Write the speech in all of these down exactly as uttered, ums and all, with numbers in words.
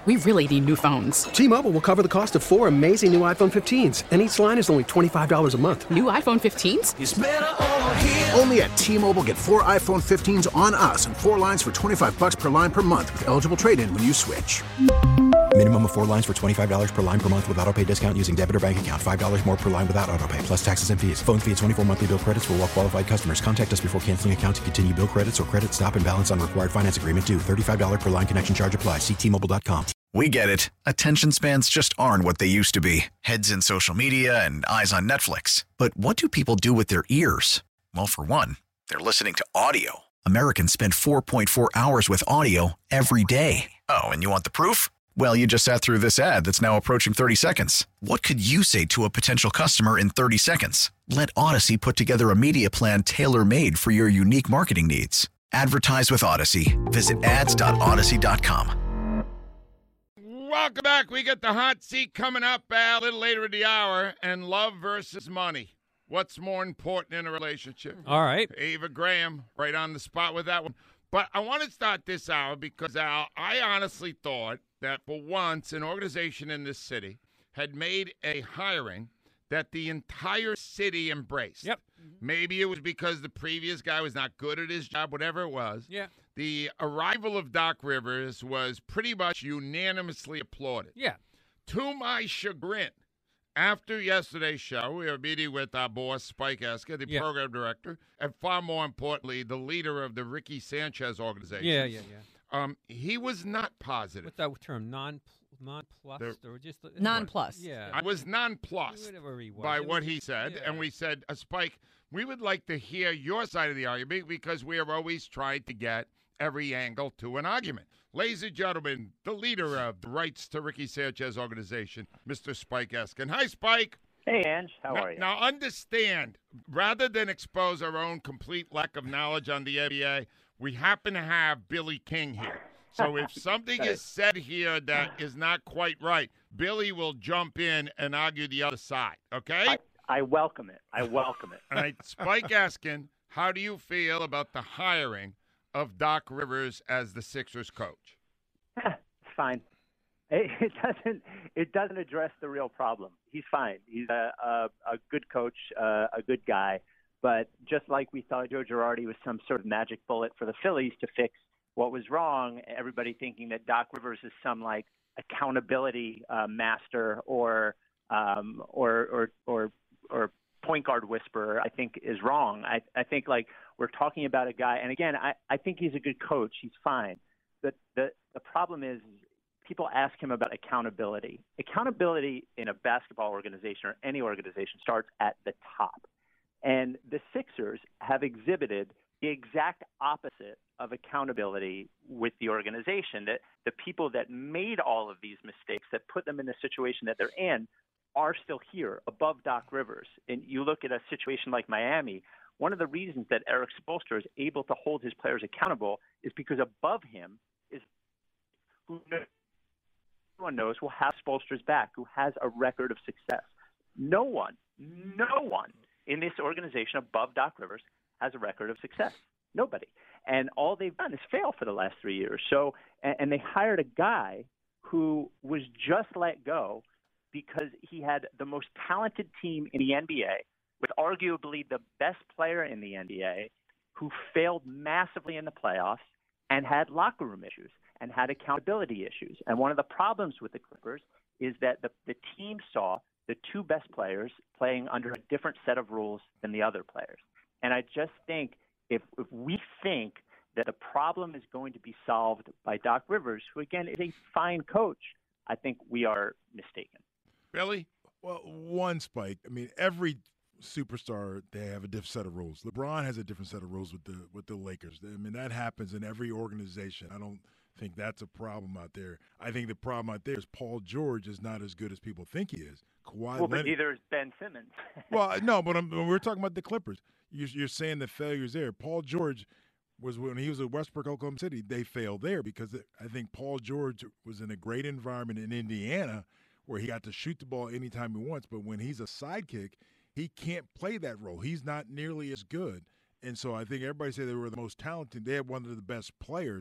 we really need new phones. T-Mobile will cover the cost of four amazing new iPhone fifteens, and each line is only twenty-five dollars a month. New iPhone fifteens? It's better over here. Only at T-Mobile, get four iPhone fifteens on us and four lines for twenty-five dollars per line per month with eligible trade-in when you switch. Minimum of four lines for twenty-five dollars per line per month with autopay discount using debit or bank account. five dollars more per line without autopay, plus taxes and fees. Phone fee at twenty-four monthly bill credits for well-qualified customers. Contact us before canceling account to continue bill credits or credit stop and balance on required finance agreement due. thirty-five dollars per line connection charge applies. See T Mobile dot com. We get it. Attention spans just aren't what they used to be. Heads in social media and eyes on Netflix. But what do people do with their ears? Well, for one, they're listening to audio. Americans spend four point four hours with audio every day. Oh, and you want the proof? Well, you just sat through this ad that's now approaching thirty seconds. What could you say to a potential customer in thirty seconds? Let Odyssey put together a media plan tailor-made for your unique marketing needs. Advertise with Odyssey. Visit ads dot odyssey dot com. Welcome back. We get the hot seat coming up uh, a little later in the hour, and love versus money. What's more important in a relationship? All right. Ava Graham, right on the spot with that one. But I want to start this hour because, Al, I honestly thought that for once an organization in this city had made a hiring that the entire city embraced. Yep. Maybe it was because the previous guy was not good at his job, whatever it was. Yeah. The arrival of Doc Rivers was pretty much unanimously applauded. Yeah. To my chagrin, after yesterday's show, we were meeting with our boss, Spike Esker, the yeah. program director, and far more importantly, the leader of the Ricky Sanchez organization. Yeah, yeah, yeah. Um, he was not positive. What's that term? Non nonplussed or just nonplussed? Yeah. I was nonplussed he was. by it what was, he said, yeah. and we said, uh, Spike, we would like to hear your side of the argument because we are always trying to get every angle to an argument. Ladies and gentlemen, the leader of the Rights to Ricky Sanchez organization, Mister Spike Eskin. Hi, Spike. Hey, Ange. How now, are you? Now, understand, rather than expose our own complete lack of knowledge on the N B A, we happen to have Billy King here. So if something is said here that is not quite right, Billy will jump in and argue the other side, okay? I, I welcome it. I welcome it. All right, Spike Eskin, how do you feel about the hiring of Doc Rivers as the Sixers coach? It's fine. It, it doesn't. It doesn't address the real problem. He's fine. He's a a, a good coach, uh, a good guy. But just like we thought Joe Girardi was some sort of magic bullet for the Phillies to fix what was wrong, everybody thinking that Doc Rivers is some like accountability uh, master or um, or or or or point guard whisperer, I think is wrong. I, I think like we're talking about a guy, and again, I, I think he's a good coach. He's fine. But the, the problem is people ask him about accountability. Accountability in a basketball organization or any organization starts at the top. And the Sixers have exhibited the exact opposite of accountability with the organization. That the people that made all of these mistakes, that put them in the situation that they're in, are still here above Doc Rivers. And you look at a situation like Miami, one of the reasons that Eric Spoelstra is able to hold his players accountable is because above him is who everyone knows will have Spoelstra's back, who has a record of success. No one, no one in this organization above Doc Rivers has a record of success. Nobody. And all they've done is fail for the last three years. So, and, and they hired a guy who was just let go because he had the most talented team in the N B A with arguably the best player in the N B A who failed massively in the playoffs and had locker room issues and had accountability issues. And one of the problems with the Clippers is that the, the team saw the two best players playing under a different set of rules than the other players. And I just think if, if we think that the problem is going to be solved by Doc Rivers, who, again, is a fine coach, I think we are mistaken. Billy? Well, one, Spike. I mean, every superstar, they have a different set of rules. LeBron has a different set of rules with the with the Lakers. I mean, that happens in every organization. I don't think that's a problem out there. I think the problem out there is Paul George is not as good as people think he is. Kawhi well, Leonard, but neither is Ben Simmons. well, no, but I'm, when we're talking about the Clippers, you're, you're saying the failures there. Paul George was when he was at Westbrook, Oklahoma City, they failed there because I think Paul George was in a great environment in Indiana where he got to shoot the ball anytime he wants. But when he's a sidekick, he can't play that role. He's not nearly as good. And so I think everybody said they were the most talented. They had one of the best players.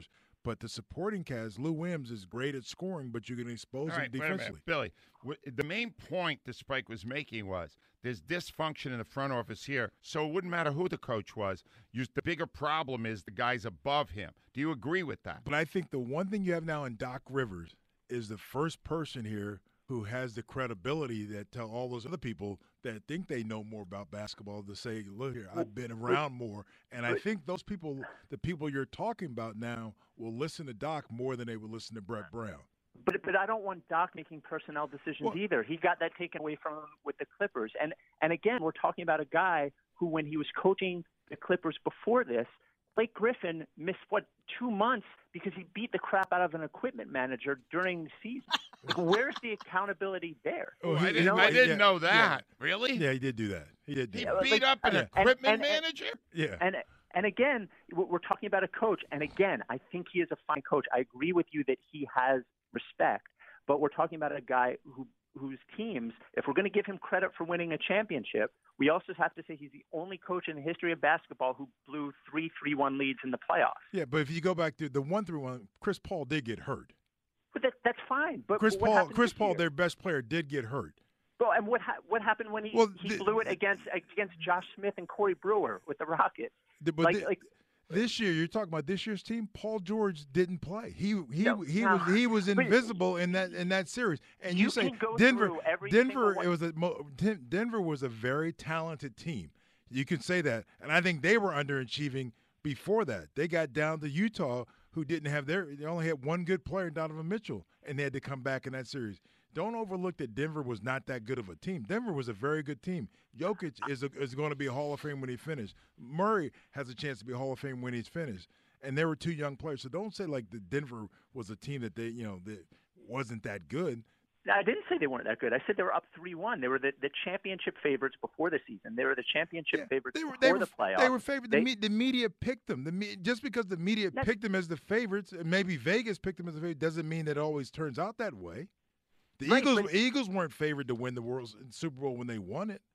But the supporting cast, Lou Williams is great at scoring, but you can expose All him right, wait a defensively. minute, Billy. W- the main point that Spike was making was there's dysfunction in the front office here, so it wouldn't matter who the coach was. You, the bigger problem is the guys above him. Do you agree with that? But I think the one thing you have now in Doc Rivers is the first person here who has the credibility that tell all those other people that think they know more about basketball to say, look here, I've been around more. And I think those people, the people you're talking about now, will listen to Doc more than they would listen to Brett Brown. But but I don't want Doc making personnel decisions Well, either. He got that taken away from him with the Clippers. And and again, we're talking about a guy who, when he was coaching the Clippers before this, Blake Griffin missed, what, two months because he beat the crap out of an equipment manager during the season. Where's the accountability there? Oh, I he- didn't, you know, I didn't yeah, know that. yeah. Really? Yeah, he did do that. He did do He that. beat like- up an and- equipment and- and- manager? Yeah. And and again, we're we're talking about a coach. And again, I think he is a fine coach. I agree with you that he has respect. But we're talking about a guy who whose teams, if we're going to give him credit for winning a championship, we also have to say he's the only coach in the history of basketball who blew three three one leads in the playoffs. Yeah, but if you go back to the one through one, Chris Paul did get hurt. But that, that's fine. But Chris but what Paul, happened Chris this Paul, year? their best player, did get hurt. Well, and what ha- what happened when he Well, he the- blew it against against Josh Smith and Corey Brewer with the Rockets? The- But Like thi- like this year, you're talking about this year's team. Paul George didn't play. He he No, he no. was he was But- invisible in that in that series. And you, You say can go Denver, through every Denver, single it was a mo- Den- Denver was a very talented team. You can say that, and I think they were underachieving before that. They got down to Utah, who didn't have their. They only had one good player, Donovan Mitchell, and they had to come back in that series. Don't overlook that Denver was not that good of a team. Denver was a very good team. Jokic is a, is going to be a Hall of Fame when he finishes. Murray has a chance to be a Hall of Fame when he's finished. And they were two young players. So don't say like the Denver was a team that they, you know, that wasn't that good. I didn't say they weren't that good. I said they were up three one. They were the, the championship favorites before the season. They were the championship Yeah, favorites they were, before they were, the playoffs. They were favored. The, They- me, the media picked them. The me, just because the media That's- picked them as the favorites, and maybe Vegas picked them as the favorite, doesn't mean that it always turns out that way. The Right, Eagles, but- Eagles weren't favored to win the World Super Bowl when they won it.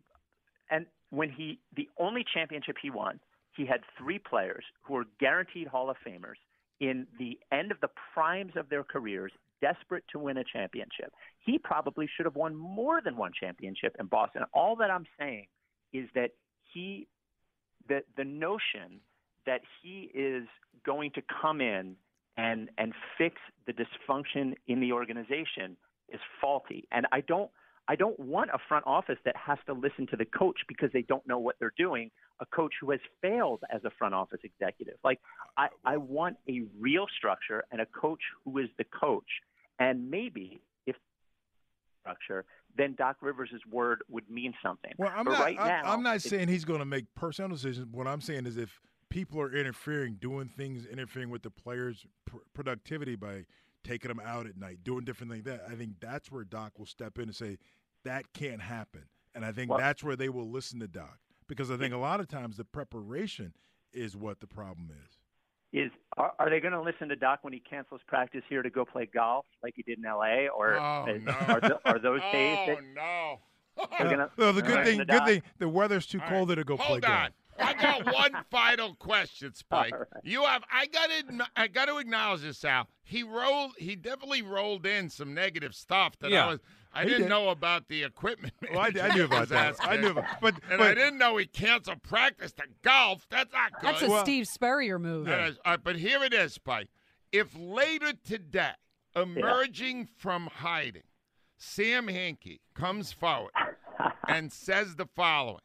And when he, the only championship he won, he had three players who were guaranteed Hall of Famers in the end of the primes of their careers, desperate to win a championship. He probably should have won more than one championship in Boston. All that I'm saying is that he, the the notion that he is going to come in and and fix the dysfunction in the organization is faulty. And I don't I don't want a front office that has to listen to the coach because they don't know what they're doing, a coach who has failed as a front office executive. Like, I, I want a real structure and a coach who is the coach. And maybe if structure, then Doc Rivers' word would mean something. Well, I'm but not. right I'm, now, I'm not it's- saying he's going to make personnel decisions. What I'm saying is if people are interfering, doing things, interfering with the players' pr- productivity by taking them out at night, doing different things like that, I think that's where Doc will step in and say that can't happen. And I think Well- that's where they will listen to Doc, because I think a lot of times the preparation is what the problem is. Is are, are they going to listen to Doc when he cancels practice here to go play golf like he did in L A? Or Oh, is, no. are, th- are those days Oh, that no. they're gonna, Well, the they're good gonna thing, listen to good Doc? thing, the weather's too All cold right. to go Hold play on. golf. I got one final question, Spike. All right. You have. I got to. I got to acknowledge this, Al. He rolled. He definitely rolled in some negative stuff that Yeah. I was. I He didn't did. know about the equipment. Well, I, I manager knew about was that. I asking. knew about, but And but I didn't know he canceled practice to golf. That's not good. That's a Well- Steve Spurrier move. That is- uh, but here it is, Spike. If later today, emerging from hiding, Sam Hinkie comes forward and says the following: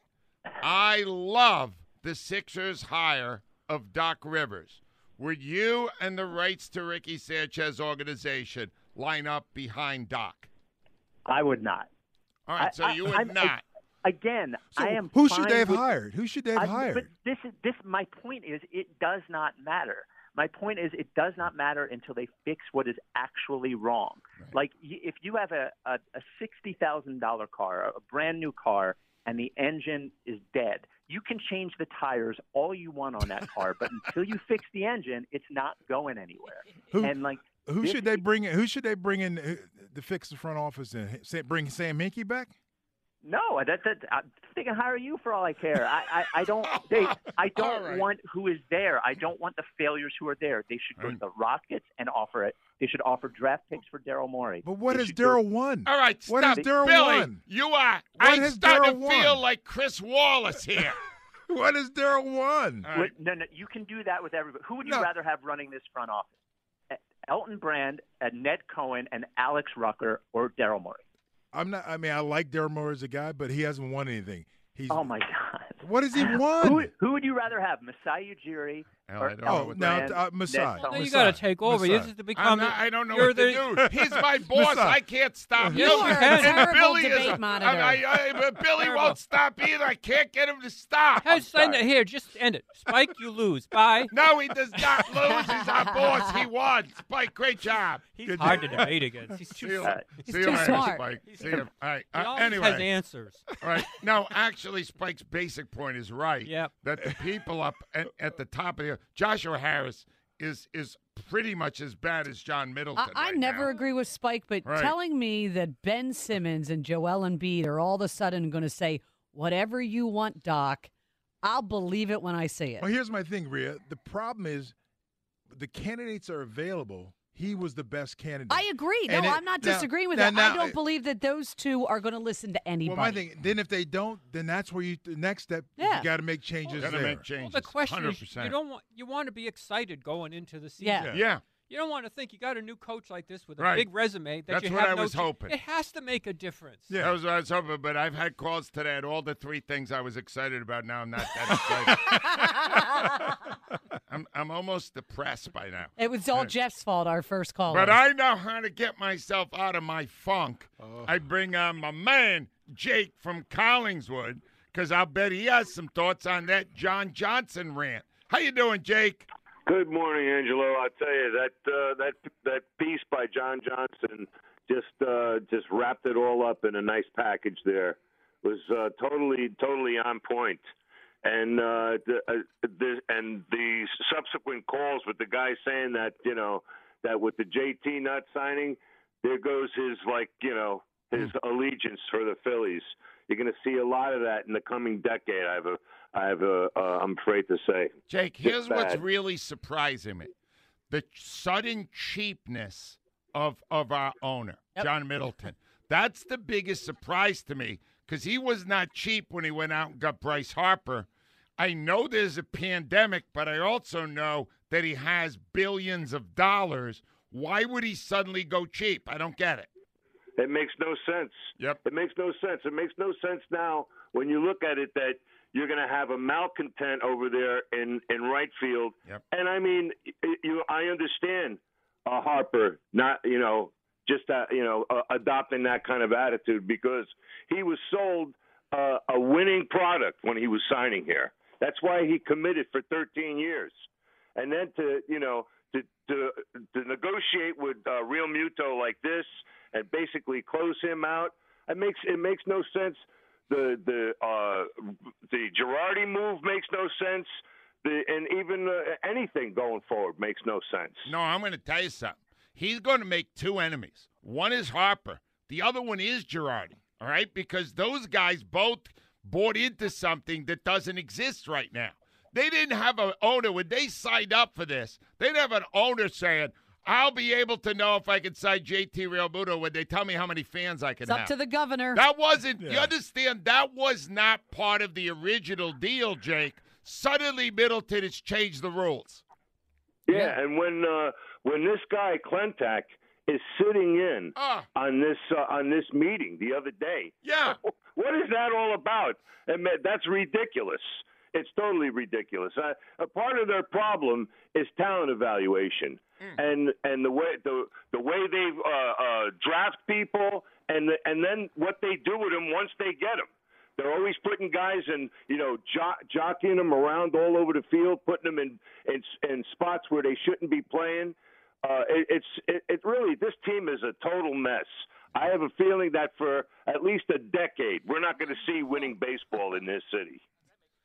I love the Sixers' hire of Doc Rivers. Would you and the Rights to Ricky Sanchez organization line up behind Doc? I would not. All right, so I- you I- would I'm- not. Again, so I am. who should fine they have with- hired? Who should they have I- hired? But this is this. My point is, it does not matter. My point is, it does not matter until they fix what is actually wrong. Right. Like, y- if you have a a, a sixty thousand dollar car, a brand new car, and the engine is dead, you can change the tires all you want on that car, but until you fix the engine, it's not going anywhere. Who- and like, Who this- should they bring in? Who should they bring in uh, to fix the front office and Sa- bring Sam Hinkie back? No, that that I, they can hire you for all I care. I I, I don't they I don't right. want who is there. I don't want the failures who are there. They should go to the Rockets and offer it. They should offer draft picks for Daryl Morey. But what They has should go- Daryl won? All right, What stop. has Daryl Billy, won? you are. What I'm has starting Daryl to feel won? like Chris Wallace here. What has Daryl won? All right. Wait, no, no, you can do that with everybody. Who would you No. rather have running this front office? Eh, Elton Brand, uh, Ned Cohen, and Alex Rucker, or Daryl Morey? I'm not. I mean, I like Daryl Morey as a guy, but he hasn't won anything. He's. Oh my God! What has he won? Who, who would you rather have, Masai Ujiri Hell, or I don't know oh, Elton what now Brand, uh, Ned Masai. Cohen? Well, you Masai. got to take over. Masai. This is to become. I'm not, I don't know you're what the, to do. He's my boss. Masai. I can't stop Yes, him. you are a can. And terrible Billy debate is a, monitor. I, I, I, but Billy Terrible. won't stop either. I can't get him to stop. Hey, send it here. Just end it. Spike, you lose. Bye. No, he does not lose. He's our boss. He won. Spike, great job. He's hard to debate against. He's See too. you, Uh, He's see you too later, smart. Spike. He's See you. All right. He Uh, always anyway. has answers. All right. No, actually, Spike's basic point is right. Yep. That the people up at, at the top of the Joshua Harris is is pretty much as bad as John Middleton. I, I right never now. agree with Spike, but Right. telling me that Ben Simmons and Joel Embiid are all of a sudden going to say, whatever you want, Doc, I'll believe it when I see it. Well, here's my thing, Rhea. The problem is the candidates are available. He was the best candidate. I agree. No, And it- I'm not now- disagreeing with now- that. now- I don't believe that those two are going to listen to anybody. Well, my thing. Then if they don't, then that's where you. The next step. Yeah. You got to make changes Gotta there. make Well, changes. the question one hundred is, percent. you don't want you want to be excited going into the season. Yeah. Yeah. You don't want to think you got a new coach like this with a Right. big resume that That's you what have I no was ch- hoping. It has to make a difference. Yeah. That was what I was hoping, but I've had calls today at all the three things I was excited about. Now I'm not that excited. I'm I'm almost depressed by now. It was all Jeff's fault, our first call. But I know how to get myself out of my funk. Oh. I bring on my man, Jake from Collingswood, because I'll bet he has some thoughts on that John Johnson rant. How you doing, Jake? Good morning, Angelo. I tell you that uh, that that piece by John Johnson just uh, just wrapped it all up in a nice package. There was uh, totally totally on point, and uh, the, uh, the and the subsequent calls with the guy saying that you know that with the J T not signing, there goes his like you know his allegiance for the Phillies. You're going to see a lot of that in the coming decade. I have a, I have a, uh, I'm afraid to say. Jake, Just here's what's bad. really surprising me. The sudden cheapness of of our owner, Yep. John Middleton. That's the biggest surprise to me because he was not cheap when he went out and got Bryce Harper. I know there's a pandemic, but I also know that he has billions of dollars. Why would he suddenly go cheap? I don't get it. It makes no sense. Yep. It makes no sense. It makes no sense now when you look at it that you're going to have a malcontent over there in, in right field. Yep. And I mean, y- you, I understand uh, Harper not, you know, just uh, you know, uh, adopting that kind of attitude because he was sold uh, a winning product when he was signing here. That's why he committed for thirteen years, and then to you know to to, to negotiate with uh, Real Muto like this and basically close him out. It makes it makes no sense. The the uh, the Girardi move makes no sense. The and even uh, anything going forward makes no sense. No, I'm going to tell you something. He's going to make two enemies. One is Harper. The other one is Girardi, all right? Because those guys both bought into something that doesn't exist right now. They didn't have an owner. When they signed up for this, they didn't have an owner saying, I'll be able to know if I can sign J T Realmuto when they tell me how many fans I can It's up have. to the governor. That wasn't, you Yeah. understand, that was not part of the original deal, Jake. Suddenly Middleton has changed the rules. Yeah, and when uh, when this guy Klentak is sitting in Ah. on this uh, on this meeting the other day, Yeah. what is that all about? And man, that's ridiculous. It's totally ridiculous. Uh, a part of their problem is talent evaluation, and and the way the the way they uh, uh, draft people, and the, and then what they do with them once they get them. They're always putting guys in, you know, jo- jockeying them around all over the field, putting them in in, in spots where they shouldn't be playing. Uh, it, it's it, it really this team is a total mess. I have a feeling that for at least a decade, we're not going to see winning baseball in this city.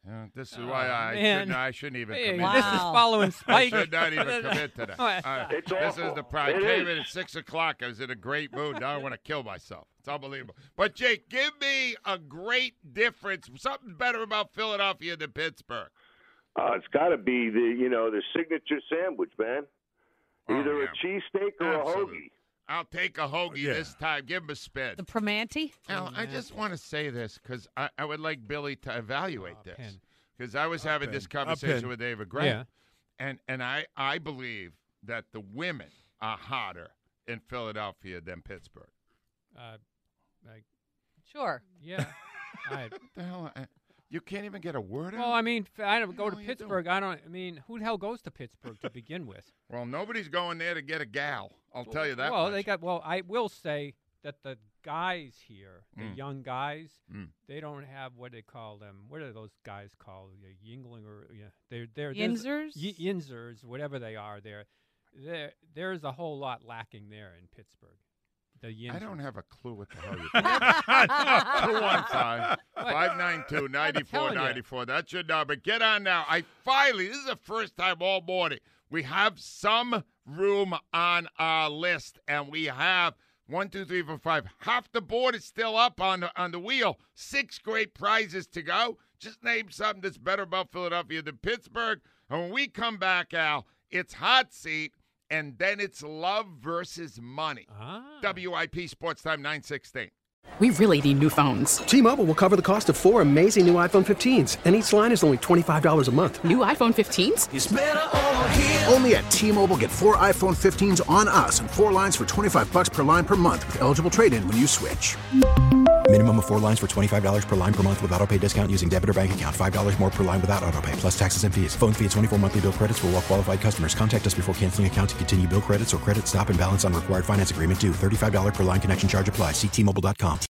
Uh, this is Oh, why I man. shouldn't, I shouldn't even Hey, commit. this is following Spike. I should not even commit to that. All right. It's This awful. is the problem. It I came is. in at six o'clock. I was in a great mood. Now I want to kill myself. It's unbelievable. But, Jake, give me a great difference, something better about Philadelphia than Pittsburgh. Uh, it's got to be the you know the signature sandwich, man. Oh, Either yeah. a cheesesteak or Absolutely. a hoagie. I'll take a hoagie Yeah. this time. Give him a spin. The Primanti? Now, I just want to say this because I, I would like Billy to evaluate Oh, this. Penn. Because I was having Penn. this I'll conversation Penn. with David Gray. Yeah. And, and I, I believe that the women are hotter in Philadelphia than Pittsburgh. Uh, like, Sure. yeah. I, What the hell? I- You can't even get a word well, out? I mean, f- I don't go hell to you Pittsburgh. I don't. I mean, who the hell goes to Pittsburgh to begin with? Well, nobody's going there to get a gal. I'll tell you that Well, much. they got. Well, I will say that the guys here, the Mm. young guys, Mm. they don't have what they call them. What are those guys called? Uh, Yingling or yeah, they're they're Yinzers? Y- Yinzers, whatever they are. There, there, there's a whole lot lacking there in Pittsburgh. The Yinzers. I don't have a clue what the hell you're talking two one five, five nine two, nine four nine four. That's your number. Get on now. I finally, this is the first time all morning, we have some room on our list, and we have one, two, three, four, five. Half the board is still up on the, on the wheel. Six great prizes to go. Just name something that's better about Philadelphia than Pittsburgh. And when we come back, Al, it's hot seat. And then it's love versus money. Ah. W I P Sports Time nine sixteen. We really need new phones. T-Mobile will cover the cost of four amazing new iPhone fifteens, and each line is only twenty-five dollars a month. New iPhone fifteens? It's better over here. Only at T-Mobile, get four iPhone fifteens on us and four lines for twenty-five bucks per line per month with eligible trade-in when you switch. Minimum of four lines for twenty-five dollars per line per month with auto pay discount using debit or bank account. five dollars more per line without auto pay, plus taxes and fees. Phone fee at twenty-four monthly bill credits for well-qualified customers. Contact us before canceling account to continue bill credits or credit stop and balance on required finance agreement due. thirty-five dollars per line connection charge applies. See T Mobile dot com.